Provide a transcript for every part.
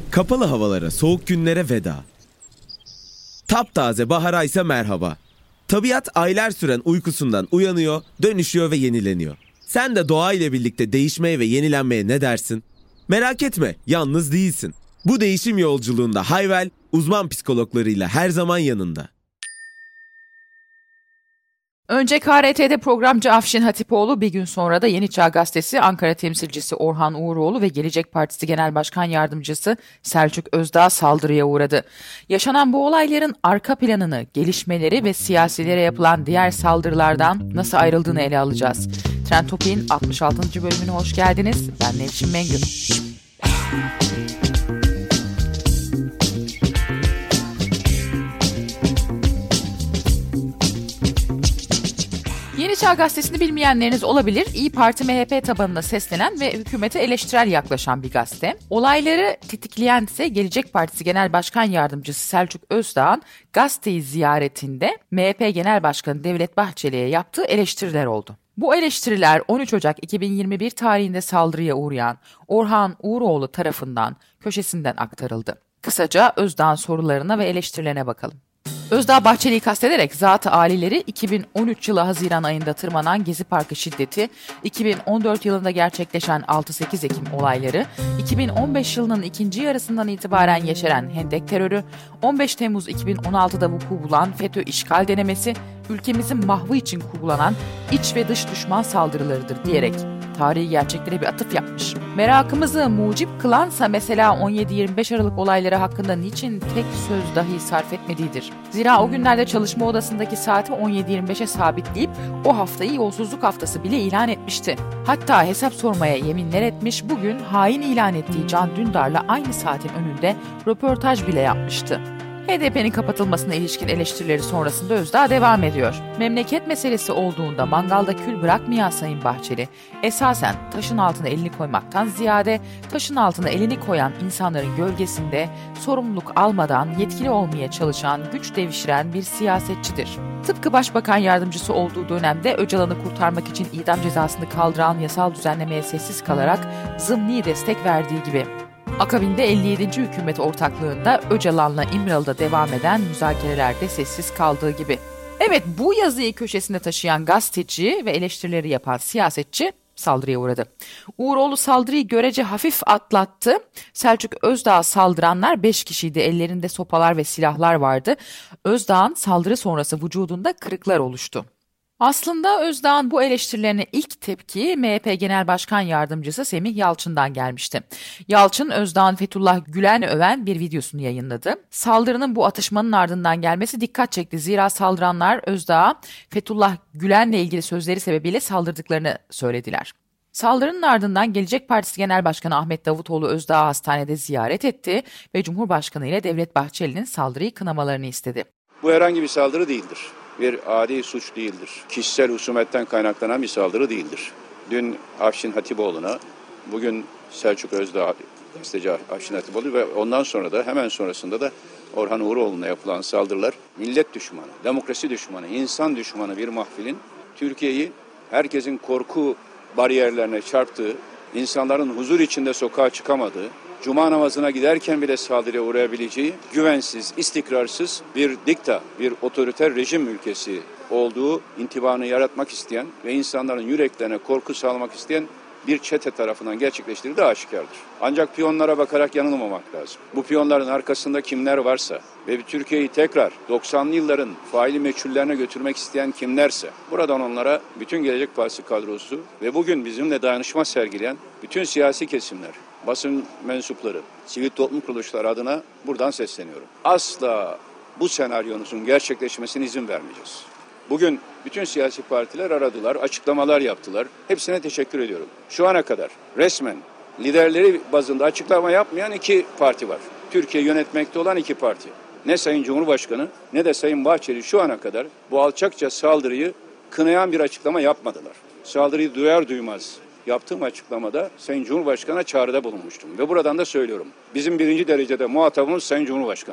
Kapalı havalara, soğuk günlere veda. Taptaze bahara ise merhaba. Tabiat aylar süren uykusundan uyanıyor, dönüşüyor ve yenileniyor. Sen de doğa ile birlikte değişmeye ve yenilenmeye ne dersin? Merak etme, yalnız değilsin. Bu değişim yolculuğunda Hayvel, uzman psikologlarıyla her zaman yanında. Önce KRT'de programcı Afşin Hatipoğlu, bir gün sonra da Yeni Çağ Gazetesi Ankara temsilcisi Orhan Uğuroğlu ve Gelecek Partisi Genel Başkan Yardımcısı Selçuk Özdağ saldırıya uğradı. Yaşanan bu olayların arka planını, gelişmeleri ve siyasilere yapılan diğer saldırılardan nasıl ayrıldığını ele alacağız. Trend Topik'in 66. bölümüne hoş geldiniz. Ben Nevşin Mengü. Yeni Çağ Gazetesi'ni bilmeyenleriniz olabilir. İYİ Parti MHP tabanına seslenen ve hükümete eleştirel yaklaşan bir gazete. Olayları tetikleyen ise Gelecek Partisi Genel Başkan Yardımcısı Selçuk Özdağ'ın gazeteyi ziyaretinde MHP Genel Başkanı Devlet Bahçeli'ye yaptığı eleştiriler oldu. Bu eleştiriler 13 Ocak 2021 tarihinde saldırıya uğrayan Orhan Uğuroğlu tarafından köşesinden aktarıldı. Kısaca Özdağ'ın sorularına ve eleştirilerine bakalım. Özdağ Bahçeli'yi kastederek zat-ı âlileri 2013 yılı Haziran ayında tırmanan Gezi Parkı şiddeti, 2014 yılında gerçekleşen 6-8 Ekim olayları, 2015 yılının ikinci yarısından itibaren yeşeren Hendek terörü, 15 Temmuz 2016'da vuku bulan FETÖ işgal denemesi, ülkemizin mahvı için kurgulanan iç ve dış düşman saldırılarıdır diyerek tarihi gerçeklere bir atıf yapmış. Merakımızı mucip kılansa mesela 17-25 Aralık olayları hakkında niçin tek söz dahi sarf etmediğidir. Zira o günlerde çalışma odasındaki saati 17-25'e sabitleyip o haftayı yolsuzluk haftası bile ilan etmişti. Hatta hesap sormaya yeminler etmiş, bugün hain ilan ettiği Can Dündar'la aynı saatin önünde röportaj bile yapmıştı. HDP'nin kapatılmasına ilişkin eleştirileri sonrasında Özdağ devam ediyor. Memleket meselesi olduğunda mangalda kül bırakmayan Sayın Bahçeli, esasen taşın altına elini koymaktan ziyade taşın altına elini koyan insanların gölgesinde sorumluluk almadan yetkili olmaya çalışan, güç devşiren bir siyasetçidir. Tıpkı Başbakan Yardımcısı olduğu dönemde Öcalan'ı kurtarmak için idam cezasını kaldıran yasal düzenlemeye sessiz kalarak zımni destek verdiği gibi. Akabinde 57. hükümet ortaklığında Öcalan'la İmralı'da devam eden müzakerelerde sessiz kaldığı gibi. Evet, bu yazıyı köşesinde taşıyan gazeteci ve eleştirileri yapan siyasetçi saldırıya uğradı. Uğuroğlu saldırıyı görece hafif atlattı. Selçuk Özdağ'a saldıranlar 5 kişiydi. Ellerinde sopalar ve silahlar vardı. Özdağ'ın saldırı sonrası vücudunda kırıklar oluştu. Aslında Özdağ'ın bu eleştirilerine ilk tepki MHP Genel Başkan Yardımcısı Semih Yalçın'dan gelmişti. Yalçın, Özdağ'ın Fethullah Gülen'i öven bir videosunu yayınladı. Saldırının bu atışmanın ardından gelmesi dikkat çekti. Zira saldıranlar Özdağ'a Fethullah Gülen'le ilgili sözleri sebebiyle saldırdıklarını söylediler. Saldırının ardından Gelecek Partisi Genel Başkanı Ahmet Davutoğlu Özdağ'ı hastanede ziyaret etti ve Cumhurbaşkanı ile Devlet Bahçeli'nin saldırıyı kınamalarını istedi. Bu herhangi bir saldırı değildir. Bir adi suç değildir. Kişisel husumetten kaynaklanan bir saldırı değildir. Dün Afşin Hatipoğlu'na, bugün Selçuk Özdağ, gazeteci Afşin Hatipoğlu ve ondan sonra da hemen sonrasında da Orhan Uğuroğlu'na yapılan saldırılar millet düşmanı, demokrasi düşmanı, insan düşmanı bir mahfilin Türkiye'yi herkesin korku bariyerlerine çarptığı, insanların huzur içinde sokağa çıkamadığı, Cuma namazına giderken bile saldırıya uğrayabileceği güvensiz, istikrarsız bir dikta, bir otoriter rejim ülkesi olduğu intibanı yaratmak isteyen ve insanların yüreklerine korku sağlamak isteyen bir çete tarafından gerçekleştirildiği aşikardır. Ancak piyonlara bakarak yanılmamak lazım. Bu piyonların arkasında kimler varsa ve Türkiye'yi tekrar 90'lı yılların faili meçhullerine götürmek isteyen kimlerse, buradan onlara bütün Gelecek Partisi kadrosu ve bugün bizimle dayanışma sergileyen bütün siyasi kesimler, basın mensupları, sivil toplum kuruluşları adına buradan sesleniyorum. Asla bu senaryonun gerçekleşmesine izin vermeyeceğiz. Bugün bütün siyasi partiler aradılar, açıklamalar yaptılar. Hepsine teşekkür ediyorum. Şu ana kadar resmen liderleri bazında açıklama yapmayan 2 parti var. Türkiye yönetmekte olan 2 parti. Ne Sayın Cumhurbaşkanı ne de Sayın Bahçeli şu ana kadar bu alçakça saldırıyı kınayan bir açıklama yapmadılar. Saldırıyı duyar duymaz yaptığım açıklamada Sayın Cumhurbaşkanı'na çağrıda bulunmuştum. Ve buradan da söylüyorum. Bizim birinci derecede muhatabımız Sayın Cumhurbaşkanı'dır.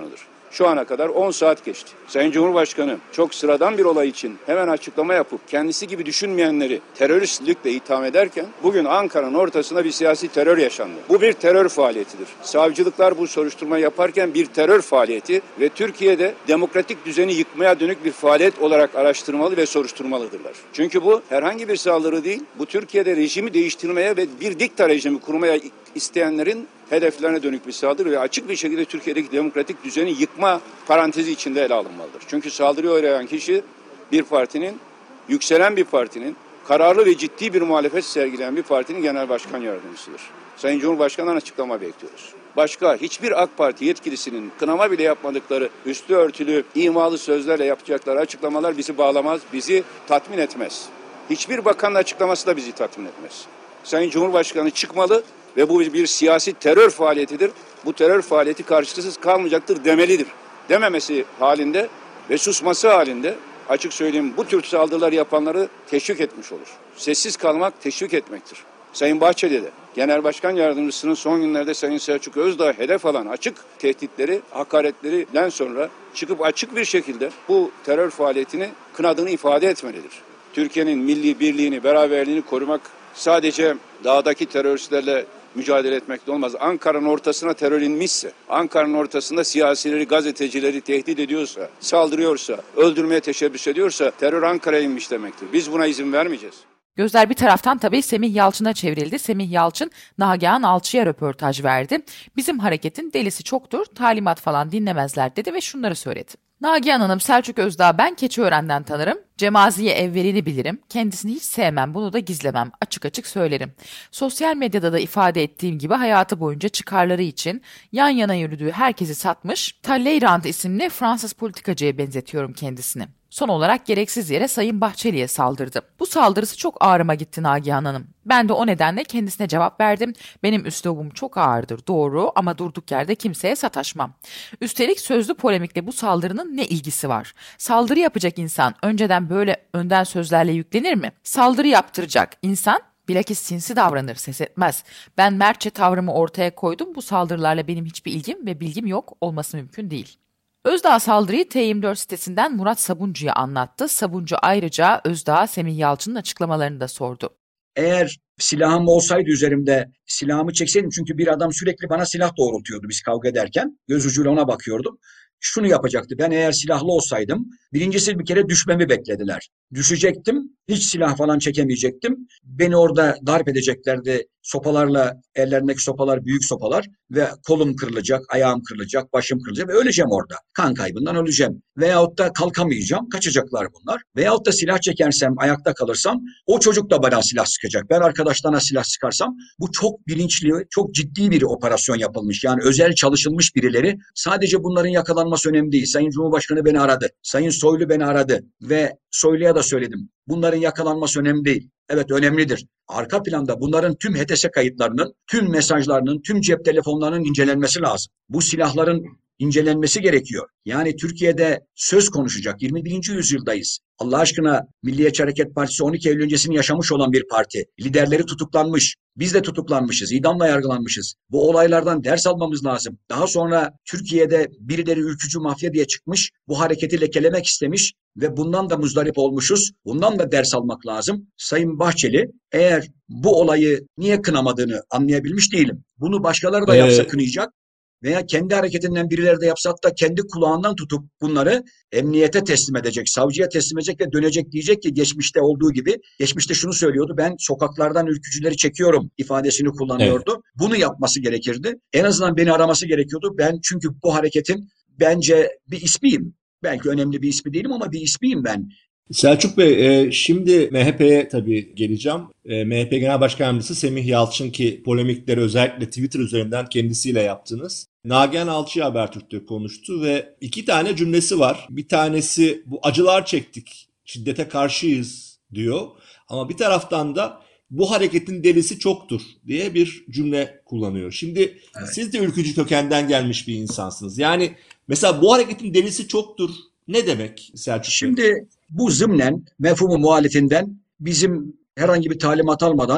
Şu ana kadar 10 saat geçti. Sayın Cumhurbaşkanı çok sıradan bir olay için hemen açıklama yapıp kendisi gibi düşünmeyenleri teröristlikle itham ederken bugün Ankara'nın ortasında bir siyasi terör yaşandı. Bu bir terör faaliyetidir. Savcılıklar bu soruşturma yaparken bir terör faaliyeti ve Türkiye'de demokratik düzeni yıkmaya dönük bir faaliyet olarak araştırmalı ve soruşturmalıdırlar. Çünkü bu herhangi bir saldırı değil, bu Türkiye'de rejimi değiştirmeye ve bir dikta rejimi kurmaya isteyenlerin hedeflerine dönük bir saldırı ve açık bir şekilde Türkiye'deki demokratik düzeni yıkma parantezi içinde ele alınmalıdır. Çünkü saldırıya uğrayan kişi bir partinin, yükselen bir partinin, kararlı ve ciddi bir muhalefet sergileyen bir partinin genel başkan yardımcısıdır. Sayın Cumhurbaşkanı'ndan açıklama bekliyoruz. Başka hiçbir AK Parti yetkilisinin kınama bile yapmadıkları üstü örtülü, imalı sözlerle yapacakları açıklamalar bizi bağlamaz, bizi tatmin etmez. Hiçbir bakanın açıklaması da bizi tatmin etmez. Sayın Cumhurbaşkanı çıkmalı ve bu bir siyasi terör faaliyetidir. Bu terör faaliyeti karşılıksız kalmayacaktır demelidir. Dememesi halinde ve susması halinde açık söyleyeyim bu tür saldırılar yapanları teşvik etmiş olur. Sessiz kalmak teşvik etmektir. Sayın Bahçeli de Genel Başkan Yardımcısının son günlerde Sayın Selçuk Özdağ hedef alan açık tehditleri, hakaretlerinden sonra çıkıp açık bir şekilde bu terör faaliyetini kınadığını ifade etmelidir. Türkiye'nin milli birliğini, beraberliğini korumak sadece dağdaki teröristlerle mücadele etmekte olmaz. Ankara'nın ortasına terör inmişse, Ankara'nın ortasında siyasileri, gazetecileri tehdit ediyorsa, saldırıyorsa, öldürmeye teşebbüs ediyorsa terör Ankara'ya inmiş demektir. Biz buna izin vermeyeceğiz. Gözler bir taraftan tabii Semih Yalçın'a çevrildi. Semih Yalçın, Nagihan Alçı'ya röportaj verdi. Bizim hareketin delisi çoktur, talimat falan dinlemezler dedi ve şunları söyledi. Nagihan Hanım, Selçuk Özdağ ben Keçiören'den tanırım. Cemaziye evvelini bilirim. Kendisini hiç sevmem, bunu da gizlemem. Açık açık söylerim. Sosyal medyada da ifade ettiğim gibi hayatı boyunca çıkarları için yan yana yürüdüğü herkesi satmış, Talleyrand isimli Fransız politikacıya benzetiyorum kendisini. Son olarak gereksiz yere Sayın Bahçeli'ye saldırdı. Bu saldırısı çok ağrıma gitti Nagihan Hanım. Ben de o nedenle kendisine cevap verdim. Benim üslubum çok ağırdır, doğru, ama durduk yerde kimseye sataşmam. Üstelik sözlü polemikle bu saldırının ne ilgisi var? Saldırı yapacak insan önceden böyle önden sözlerle yüklenir mi? Saldırı yaptıracak insan bilakis sinsi davranır, ses etmez. Ben mertçe tavrımı ortaya koydum. Bu saldırılarla benim hiçbir ilgim ve bilgim yok, olması mümkün değil. Özdağ saldırıyı T24 sitesinden Murat Sabuncu'ya anlattı. Sabuncu ayrıca Özdağ'a Semih Yalçın'ın açıklamalarını da sordu. Eğer silahım olsaydı üzerimde silahımı çekseydim, çünkü bir adam sürekli bana silah doğrultuyordu biz kavga ederken. Göz ucuyla ona bakıyordum. Şunu yapacaktı: ben eğer silahlı olsaydım, birincisi bir kere düşmemi beklediler. Düşecektim, hiç silah falan çekemeyecektim. Beni orada darp edeceklerdi sopalarla, ellerindeki sopalar büyük sopalar ve kolum kırılacak, ayağım kırılacak, başım kırılacak ve öleceğim orada. Kan kaybından öleceğim. Veyahut da kalkamayacağım, kaçacaklar bunlar. Veyahut da silah çekersem, ayakta kalırsam o çocuk da bana silah sıkacak. Ben arkadaşlarına silah sıkarsam, bu çok bilinçli, çok ciddi bir operasyon yapılmış. Yani özel çalışılmış birileri. Sadece bunların yakalanması önemli değil. Sayın Cumhurbaşkanı beni aradı. Sayın Soylu beni aradı ve Soylu'ya da söyledim. Bunların yakalanması önemli değil. Evet, önemlidir. Arka planda bunların tüm HTS kayıtlarının, tüm mesajlarının, tüm cep telefonlarının incelenmesi lazım. Bu silahların incelenmesi gerekiyor. Yani Türkiye'de söz konuşacak 21. yüzyıldayız. Allah aşkına, Milliyetçi Hareket Partisi 12 Eylül öncesini yaşamış olan bir parti. Liderleri tutuklanmış. Biz de tutuklanmışız, idamla yargılanmışız. Bu olaylardan ders almamız lazım. Daha sonra Türkiye'de birileri ülkücü mafya diye çıkmış, bu hareketi lekelemek istemiş ve bundan da muzdarip olmuşuz. Bundan da ders almak lazım. Sayın Bahçeli eğer bu olayı niye kınamadığını anlayabilmiş değilim. Bunu başkaları da yapsa kınayacak. Veya kendi hareketinden birileri de yapsa, hatta kendi kulağından tutup bunları emniyete teslim edecek, savcıya teslim edecek ve dönecek, diyecek ki geçmişte olduğu gibi, geçmişte şunu söylüyordu: ben sokaklardan ülkücüleri çekiyorum ifadesini kullanıyordu. Evet. Bunu yapması gerekirdi. En azından beni araması gerekiyordu. Ben çünkü bu hareketin bence bir ismiyim. Belki önemli bir ismi değilim ama bir ismiyim ben. Selçuk Bey, şimdi MHP'ye tabii geleceğim. MHP Genel Başkan Yardımcısı Semih Yalçın, ki polemikleri özellikle Twitter üzerinden kendisiyle yaptınız. Nagihan Alçı Habertürk'te konuştu ve 2 tane cümlesi var. Bir tanesi, bu acılar çektik, şiddete karşıyız diyor. Ama bir taraftan da bu hareketin delisi çoktur diye bir cümle kullanıyor. Şimdi evet, siz de ülkücü kökenden gelmiş bir insansınız. Yani mesela bu hareketin delisi çoktur ne demek Selçuk Bey? Şimdi bu zımnen mefhumu muhalifinden bizim herhangi bir talimat almadan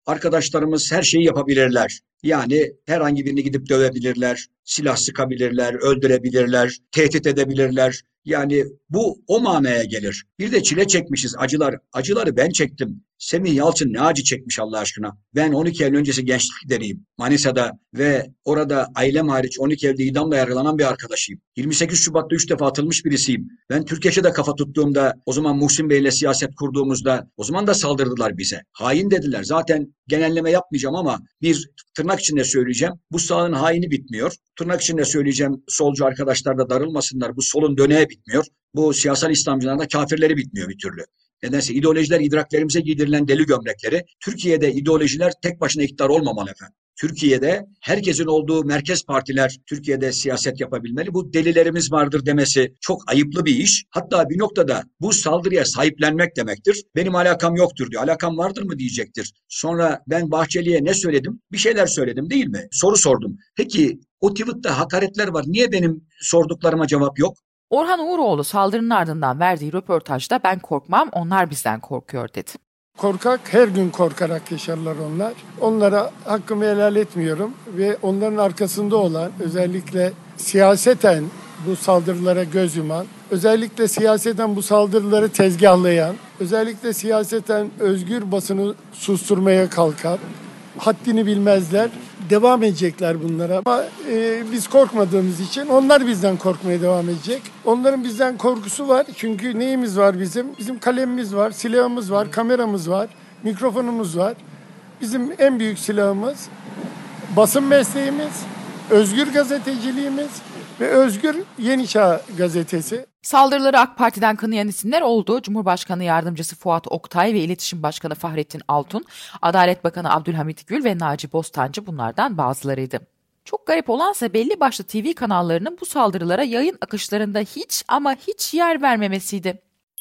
arkadaşlarımız her şeyi yapabilirler. Yani herhangi birini gidip dövebilirler, silah sıkabilirler, öldürebilirler, tehdit edebilirler. Yani bu o manaya gelir. Bir de çile çekmişiz, acılar. Acıları ben çektim. Semih Yalçın ne acı çekmiş Allah aşkına. Ben 12 Eylül öncesi gençlik lideriyim Manisa'da ve orada ailem hariç 12 Eylül'de idamla yargılanan bir arkadaşıyım. 28 Şubat'ta 3 defa atılmış birisiyim. Ben Türkeş'e de kafa tuttuğumda, o zaman Muhsin Bey'le siyaset kurduğumuzda o zaman da saldırdılar bize. Hain dediler. Zaten genelleme yapmayacağım ama bir tırnak içinde söyleyeceğim. Bu sağın haini bitmiyor. Tırnak içinde söyleyeceğim, solcu arkadaşlar da darılmasınlar. Bu solun döneği bitmiyor. Bu siyasal İslamcıların da kafirleri bitmiyor bir türlü. Nedense ideolojiler idraklerimize giydirilen deli gömlekleri. Türkiye'de ideolojiler tek başına iktidar olmamalı efendim. Türkiye'de herkesin olduğu merkez partiler Türkiye'de siyaset yapabilmeli. Bu delilerimiz vardır demesi çok ayıplı bir iş. Hatta bir noktada bu saldırıya sahiplenmek demektir. Benim alakam yoktur diyor. Alakam vardır mı diyecektir. Sonra ben Bahçeli'ye ne söyledim? Bir şeyler söyledim değil mi? Soru sordum. Peki o tweette hakaretler var. Niye benim sorduklarıma cevap yok? Orhan Uğuroğlu saldırının ardından verdiği röportajda ben korkmam, onlar bizden korkuyor dedi. Korkak, her gün korkarak yaşarlar onlar. Onlara hakkımı helal etmiyorum ve onların arkasında olan, özellikle siyaseten bu saldırılara göz yuman, özellikle siyaseten bu saldırıları tezgahlayan, özellikle siyaseten özgür basını susturmaya kalkan, haddini bilmezler. Devam edecekler bunlara ama biz korkmadığımız için onlar bizden korkmaya devam edecek. Onların bizden korkusu var çünkü neyimiz var bizim? Bizim kalemimiz var, silahımız var, kameramız var, mikrofonumuz var. Bizim en büyük silahımız basın mesleğimiz, özgür gazeteciliğimiz ve Özgür Yeni Çağ gazetesi. Saldırıları AK Parti'den kınayan isimler oldu. Cumhurbaşkanı Yardımcısı Fuat Oktay ve İletişim Başkanı Fahrettin Altun, Adalet Bakanı Abdülhamit Gül ve Naci Bostancı bunlardan bazılarıydı. Çok garip olansa belli başlı TV kanallarının bu saldırılara yayın akışlarında hiç ama hiç yer vermemesiydi.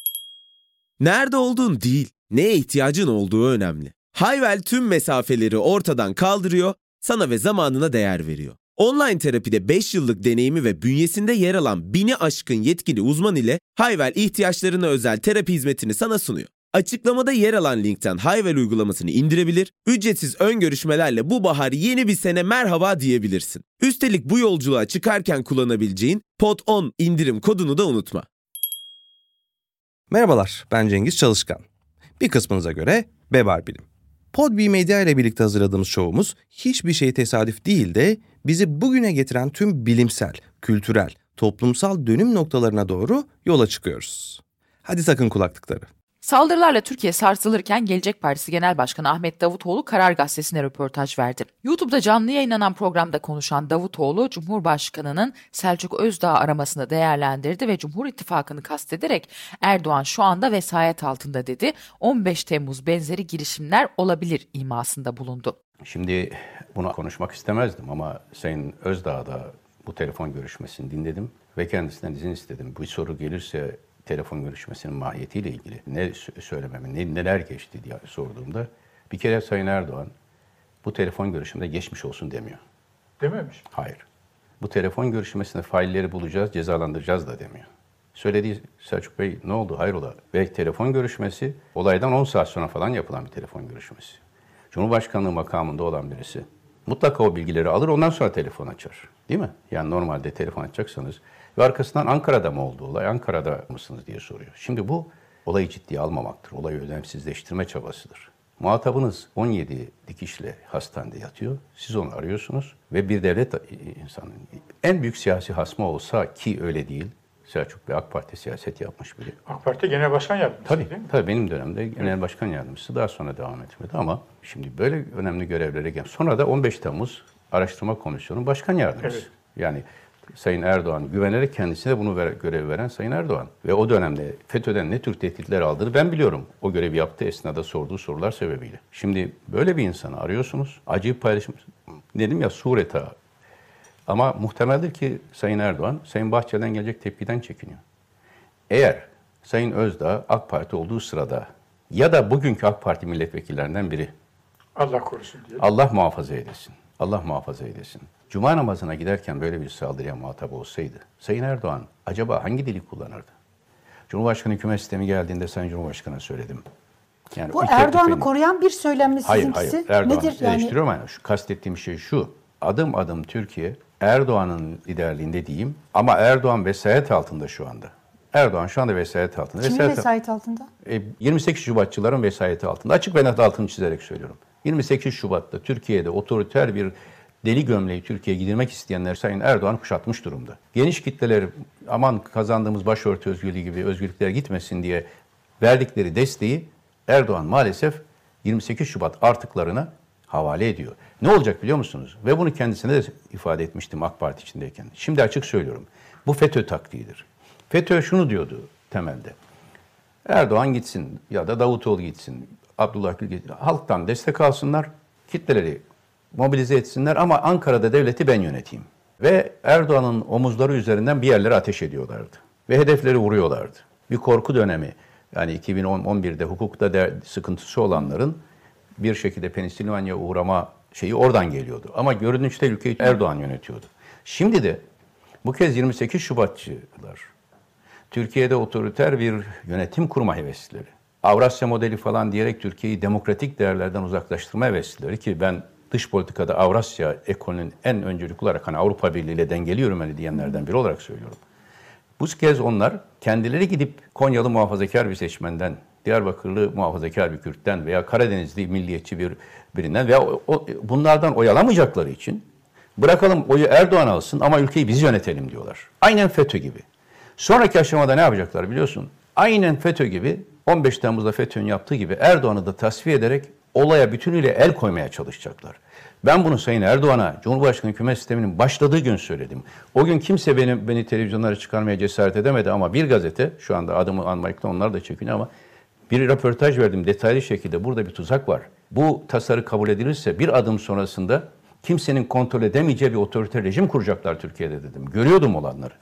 Nerede olduğun değil, neye ihtiyacın olduğu önemli. Hayvel tüm mesafeleri ortadan kaldırıyor, sana ve zamanına değer veriyor. Online terapide 5 yıllık deneyimi ve bünyesinde yer alan 1000'i aşkın yetkili uzman ile Hayvel ihtiyaçlarına özel terapi hizmetini sana sunuyor. Açıklamada yer alan linkten Hayvel uygulamasını indirebilir, ücretsiz ön görüşmelerle bu bahar yeni bir sene merhaba diyebilirsin. Üstelik bu yolculuğa çıkarken kullanabileceğin POD10 indirim kodunu da unutma. Merhabalar, ben Cengiz Çalışkan. Bir kısmınıza göre Bebar Bilim. Podbi Medya ile birlikte hazırladığımız şovumuz hiçbir şey tesadüf değil de bizi bugüne getiren tüm bilimsel, kültürel, toplumsal dönüm noktalarına doğru yola çıkıyoruz. Hadi takın kulaklıkları. Saldırılarla Türkiye sarsılırken Gelecek Partisi Genel Başkanı Ahmet Davutoğlu Karar Gazetesi'ne röportaj verdi. YouTube'da canlı yayınlanan programda konuşan Davutoğlu, Cumhurbaşkanı'nın Selçuk Özdağ aramasını değerlendirdi ve Cumhur İttifakı'nı kastederek Erdoğan şu anda vesayet altında dedi. 15 Temmuz benzeri girişimler olabilir imasında bulundu. Şimdi bunu konuşmak istemezdim ama Sayın Özdağ'da bu telefon görüşmesini dinledim ve kendisinden izin istedim. Bu soru gelirse telefon görüşmesinin mahiyetiyle ilgili ne söylememi, neler geçti diye sorduğumda bir kere Sayın Erdoğan bu telefon görüşmede geçmiş olsun demiyor. Dememiş. Hayır. Bu telefon görüşmesinde failleri bulacağız, cezalandıracağız da demiyor. Söylediği Selçuk Bey ne oldu hayrola? Ve telefon görüşmesi olaydan 10 saat sonra falan yapılan bir telefon görüşmesi. Cumhurbaşkanlığı makamında olan birisi mutlaka o bilgileri alır ondan sonra telefon açar. Değil mi? Yani normalde telefon açacaksanız ve arkasından Ankara'da mı oldu olay, Ankara'da mısınız diye soruyor. Şimdi bu olayı ciddiye almamaktır. Olayı önemsizleştirme çabasıdır. Muhatabınız 17 dikişle hastanede yatıyor. Siz onu arıyorsunuz ve bir devlet insanının en büyük siyasi hasmı olsa ki öyle değil. Selçuk Bey AK Parti siyaset yapmış biri. AK Parti Genel Başkan Yardımcısı Tabii, değil mi? tabii benim dönemde Genel Başkan Yardımcısı daha sonra devam etmedi ama şimdi böyle önemli görevlere gel. Sonra da 15 Temmuz Araştırma Komisyonu Başkan Yardımcısı. Evet. Yani Sayın Erdoğan güvenerek kendisine bunu görev veren Sayın Erdoğan. Ve o dönemde FETÖ'den ne tür tehditler aldığını ben biliyorum. O görevi yaptığı esnada sorduğu sorular sebebiyle. Şimdi böyle bir insanı arıyorsunuz. Acayip paylaşım. Dedim ya sureta. Ama muhtemeldir ki Sayın Erdoğan, Sayın Bahçeli'den gelecek tepkiden çekiniyor. Eğer Sayın Özdağ AK Parti olduğu sırada ya da bugünkü AK Parti milletvekillerinden biri. Allah korusun diye. Allah muhafaza eylesin. Allah muhafaza eylesin. Cuma namazına giderken böyle bir saldırıya muhatap olsaydı, Sayın Erdoğan acaba hangi dili kullanırdı? Cumhurbaşkanı hükümet sistemi geldiğinde Sayın Cumhurbaşkanı'na söyledim. Yani bu Erdoğan'ı koruyan bir söylem mi sizinkisi? Hayır. Erdoğan'ı nedir yani? eleştiriyorum ama şu kastettiğim şey şu. Adım adım Türkiye Erdoğan'ın liderliğinde diyeyim ama Erdoğan vesayet altında şu anda. Erdoğan şu anda vesayet altında. Kimin vesayet altında? 28 Şubatçıların vesayeti altında. Açık ve net altını çizerek söylüyorum. 28 Şubat'ta Türkiye'de otoriter bir deli gömleği Türkiye'ye gidilmek isteyenler Sayın Erdoğan kuşatmış durumda. Geniş kitleler aman kazandığımız başörtü özgürlüğü gibi özgürlüklere gitmesin diye verdikleri desteği Erdoğan maalesef 28 Şubat artıklarına havale ediyor. Ne olacak biliyor musunuz? Ve bunu kendisine de ifade etmiştim AK Parti içindeyken. Şimdi açık söylüyorum. Bu FETÖ taktiğidir. FETÖ şunu diyordu temelde. Erdoğan gitsin ya da Davutoğlu gitsin, Abdullah Gül gitsin. Halktan destek alsınlar, kitleleri mobilize etsinler ama Ankara'da devleti ben yöneteyim. Ve Erdoğan'ın omuzları üzerinden bir yerlere ateş ediyorlardı. Ve hedefleri vuruyorlardı. Bir korku dönemi, yani 2011'de hukukta sıkıntısı olanların bir şekilde Pensilvanya uğrama şeyi oradan geliyordu. Ama görünüşte ülkeyi Erdoğan yönetiyordu. Şimdi de bu kez 28 Şubatçılar, Türkiye'de otoriter bir yönetim kurma heveslileri, Avrasya modeli falan diyerek Türkiye'yi demokratik değerlerden uzaklaştırma heveslileri ki ben dış politikada Avrasya ekolünün en öncülük olarak hani Avrupa Birliği ile dengeli yürümeli diyenlerden biri olarak söylüyorum. Bu kez onlar kendileri gidip Konyalı muhafazakar bir seçmenden, Diyarbakırlı muhafazakar bir Kürt'ten veya Karadenizli milliyetçi birinden veya bunlardan oy alamayacakları için bırakalım oyu Erdoğan alsın ama ülkeyi biz yönetelim diyorlar. Aynen FETÖ gibi. Sonraki aşamada ne yapacaklar biliyorsun? Aynen FETÖ gibi 15 Temmuz'da FETÖ'nün yaptığı gibi Erdoğan'ı da tasfiye ederek olaya bütünüyle el koymaya çalışacaklar. Ben bunu Sayın Erdoğan'a Cumhurbaşkanı hükümet sisteminin başladığı gün söyledim. O gün kimse beni televizyonlara çıkarmaya cesaret edemedi ama bir gazete, şu anda adımı anmakta onlar da çekiniyor ama bir röportaj verdim detaylı şekilde burada bir tuzak var. Bu tasarı kabul edilirse bir adım sonrasında kimsenin kontrol edemeyeceği bir otoriter rejim kuracaklar Türkiye'de dedim. Görüyordum olanları.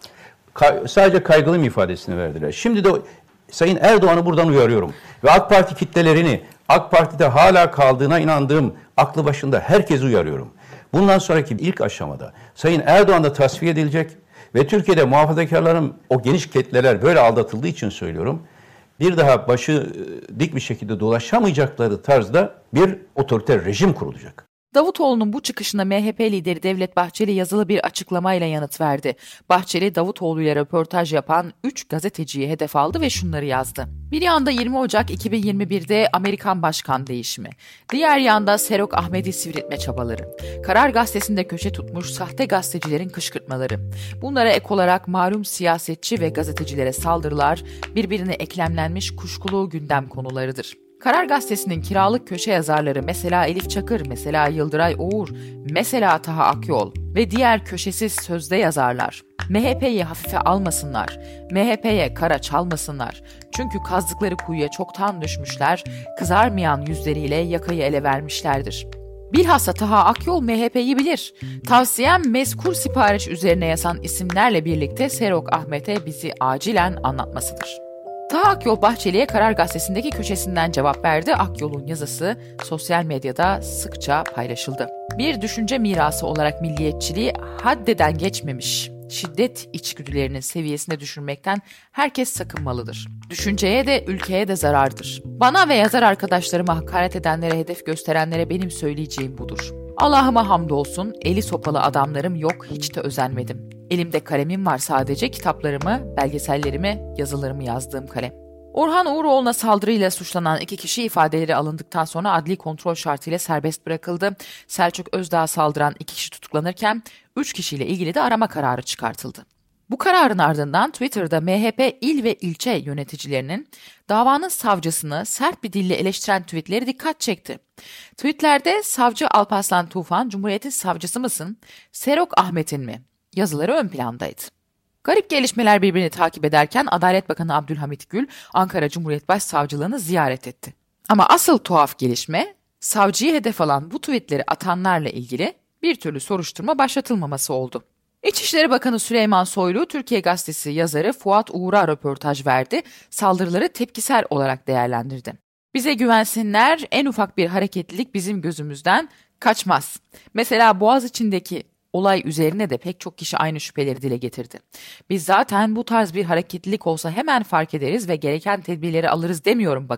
Sadece kaygılıyım ifadesini verdiler. Şimdi de Sayın Erdoğan'ı buradan uyarıyorum. Ve AK Parti kitlelerini, AK Parti'de hala kaldığına inandığım aklı başında herkesi uyarıyorum. Bundan sonraki ilk aşamada Sayın Erdoğan da tasfiye edilecek ve Türkiye'de muhafazakarların o geniş kitleler böyle aldatıldığı için söylüyorum. Bir daha başı dik bir şekilde dolaşamayacakları tarzda bir otoriter rejim kurulacak. Davutoğlu'nun bu çıkışına MHP lideri Devlet Bahçeli yazılı bir açıklamayla yanıt verdi. Bahçeli, Davutoğlu ile röportaj yapan 3 gazeteciyi hedef aldı ve şunları yazdı. Bir yanda 20 Ocak 2021'de Amerikan başkan değişimi, diğer yanda Serok Ahmet'i sivriltme çabaları, Karar Gazetesi'nde köşe tutmuş sahte gazetecilerin kışkırtmaları. Bunlara ek olarak malum siyasetçi ve gazetecilere saldırılar birbirine eklemlenmiş kuşkulu gündem konularıdır. Karar Gazetesi'nin kiralık köşe yazarları mesela Elif Çakır, mesela Yıldıray Oğur, mesela Taha Akyol ve diğer köşesiz sözde yazarlar MHP'yi hafife almasınlar, MHP'ye kara çalmasınlar. Çünkü kazdıkları kuyuya çoktan düşmüşler, kızarmayan yüzleriyle yakayı ele vermişlerdir. Bilhassa Taha Akyol MHP'yi bilir. Tavsiyem mezkur sipariş üzerine yazan isimlerle birlikte Serok Ahmet'e bizi acilen anlatmasıdır. Taha Akyol Bahçeli'ye Karar Gazetesi'ndeki köşesinden cevap verdi. Akyol'un yazısı sosyal medyada sıkça paylaşıldı. Bir düşünce mirası olarak milliyetçiliği haddeden geçmemiş, şiddet içgüdülerinin seviyesine düşürmekten herkes sakınmalıdır. Düşünceye de ülkeye de zarardır. Bana ve yazar arkadaşlarıma hakaret edenlere, hedef gösterenlere benim söyleyeceğim budur. Allah'ıma hamdolsun, eli sopalı adamlarım yok, hiç de özenmedim. Elimde kalemim var sadece, kitaplarımı, belgesellerimi, yazılarımı yazdığım kalem. Orhan Uğuroğlu'na saldırıyla suçlanan 2 kişi ifadeleri alındıktan sonra adli kontrol şartıyla serbest bırakıldı. Selçuk Özdağ'a saldıran 2 kişi tutuklanırken 3 kişiyle ilgili de arama kararı çıkartıldı. Bu kararın ardından Twitter'da MHP il ve ilçe yöneticilerinin davanın savcısını sert bir dille eleştiren tweetleri dikkat çekti. Tweetlerde savcı Alparslan Tufan, Cumhuriyet'in savcısı mısın, Serok Ahmet'in mi yazıları ön plandaydı. Garip gelişmeler birbirini takip ederken Adalet Bakanı Abdülhamit Gül Ankara Cumhuriyet Başsavcılığını ziyaret etti. Ama asıl tuhaf gelişme savcıyı hedef alan bu tweetleri atanlarla ilgili bir türlü soruşturma başlatılmaması oldu. İçişleri Bakanı Süleyman Soylu, Türkiye Gazetesi yazarı Fuat Uğur'a röportaj verdi, saldırıları tepkisel olarak değerlendirdi. Bize güvensinler, en ufak bir hareketlilik bizim gözümüzden kaçmaz. Mesela Boğaziçi'ndeki olay üzerine de pek çok kişi aynı şüpheleri dile getirdi. Biz zaten bu tarz bir hareketlilik olsa hemen fark ederiz ve gereken tedbirleri alırız demiyorum bakın.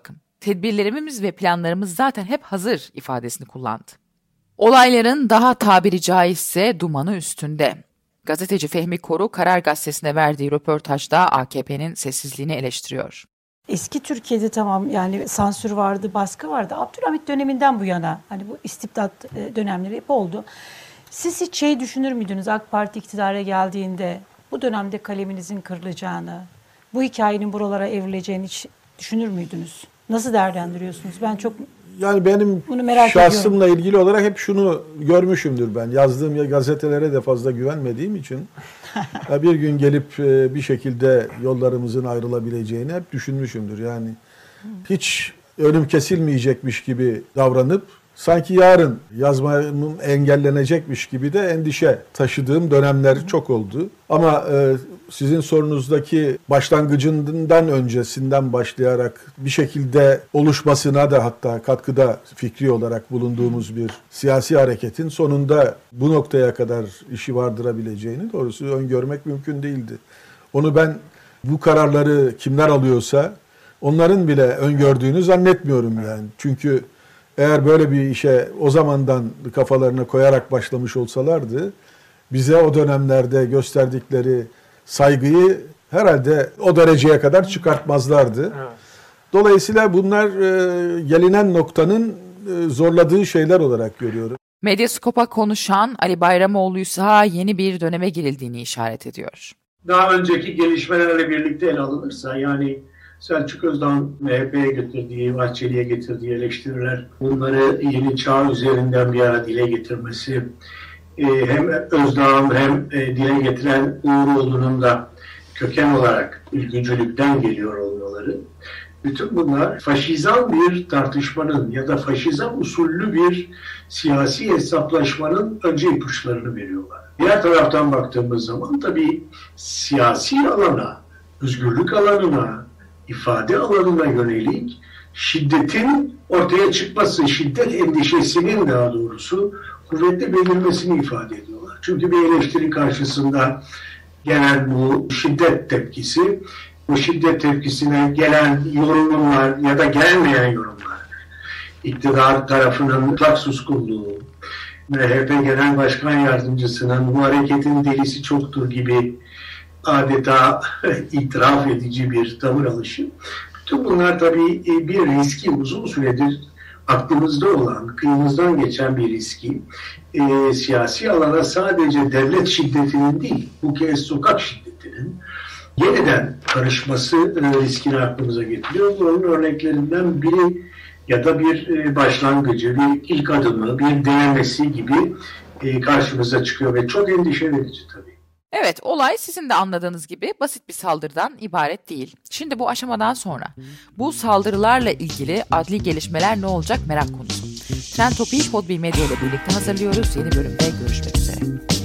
tedbirlerimiz ve planlarımız zaten hep hazır ifadesini kullandı. Olayların daha tabiri caizse dumanı üstünde. Gazeteci Fehmi Koru, Karar Gazetesi'ne verdiği röportajda AKP'nin sessizliğini eleştiriyor. Eski Türkiye'de tamam yani sansür vardı, baskı vardı. Abdülhamit döneminden bu yana hani bu istibdat dönemleri hep oldu. Siz hiç düşünür müydünüz AK Parti iktidara geldiğinde bu dönemde kaleminizin kırılacağını, bu hikayenin buralara evrileceğini hiç düşünür müydünüz? Nasıl değerlendiriyorsunuz? Ben çok yani benim şahsımla ilgili olarak hep şunu görmüşümdür ben. Yazdığım gazetelere de fazla güvenmediğim için bir gün gelip bir şekilde yollarımızın ayrılabileceğini hep düşünmüşümdür. Yani hiç önüm kesilmeyecekmiş gibi davranıp sanki yarın yazmam engellenecekmiş gibi de endişe taşıdığım dönemler çok oldu. Ama sizin sorunuzdaki başlangıcından öncesinden başlayarak bir şekilde oluşmasına da hatta katkıda fikri olarak bulunduğumuz bir siyasi hareketin sonunda bu noktaya kadar işi vardırabileceğini doğrusu öngörmek mümkün değildi. Onu ben bu kararları kimler alıyorsa onların bile öngördüğünü zannetmiyorum yani. Çünkü eğer böyle bir işe o zamandan kafalarına koyarak başlamış olsalardı, bize o dönemlerde gösterdikleri saygıyı herhalde o dereceye kadar çıkartmazlardı. Evet. Dolayısıyla bunlar gelinen noktanın zorladığı şeyler olarak görüyorum. Medyaskop'a konuşan Ali Bayramoğlu ise yeni bir döneme girildiğini işaret ediyor. Daha önceki gelişmelerle birlikte ele alınırsa yani Selçuk Özdağ'ın MHP'ye getirdiği, Bahçeli'ye getirdiği eleştiriler, bunları yeni çağ üzerinden bir ara dile getirmesi, hem Özdağ'ın hem dile getiren Uğuroğlu'nun da köken olarak ülkücülükten geliyor olmaları, bütün bunlar faşizan bir tartışmanın ya da faşizan usullü bir siyasi hesaplaşmanın önce ipuçlarını veriyorlar. Diğer taraftan baktığımız zaman tabii siyasi alana, özgürlük alanına, ifade alanına yönelik şiddetin ortaya çıkması, şiddet endişesinin daha doğrusu kuvvetli belirmesini ifade ediyorlar. Çünkü bir eleştiri karşısında gelen bu şiddet tepkisi, bu şiddet tepkisine gelen yorumlar ya da gelmeyen yorumlar, iktidar tarafının mutlak suskunluğu, MHP Genel Başkan Yardımcısının bu hareketin delisi çoktur gibi adeta itiraf edici bir tavır alışı. Bütün bunlar tabii bir riski, uzun süredir aklımızda olan, kıyımızdan geçen bir riski siyasi alana sadece devlet şiddetinin değil, bu kez sokak şiddetinin yeniden karışması riskini aklımıza getiriyor. Bunun örneklerinden biri ya da bir başlangıcı, bir ilk adımı, bir denemesi gibi karşımıza çıkıyor ve çok endişe verici tabii. Evet, olay sizin de anladığınız gibi basit bir saldırıdan ibaret değil. Şimdi bu aşamadan sonra bu saldırılarla ilgili adli gelişmeler ne olacak merak konusu. Trend Topi'yi Podbi Medya ile birlikte hazırlıyoruz. Yeni bölümde görüşmek üzere.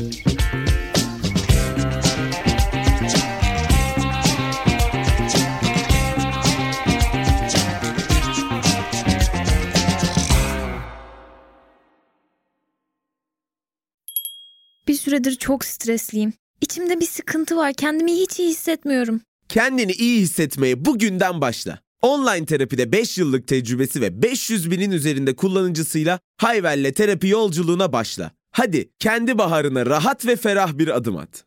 Bir süredir çok stresliyim. İçimde bir sıkıntı var. Kendimi hiç iyi hissetmiyorum. Kendini iyi hissetmeye bugünden başla. Online terapide 5 yıllık tecrübesi ve 500 binin üzerinde kullanıcısıyla Hayvel'le terapi yolculuğuna başla. Hadi kendi baharına rahat ve ferah bir adım at.